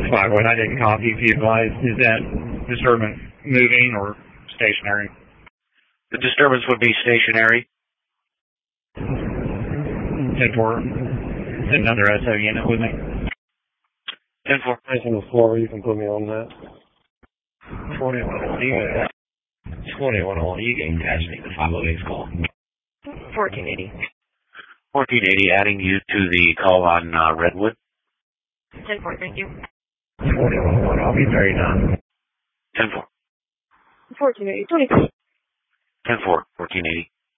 when I didn't copy, if you advise, is that disturbance moving or stationary? The disturbance would be stationary. 10-4. Another SO unit with me. 10-4. Nice on the floor, you can put me on that. 2101, you can catch me the 508's call. 1480. 1480, adding you to the call on Redwood. 10-4, thank you. 2101, I'll be very done. 10-4. 1480, 20. 10-4, 1480.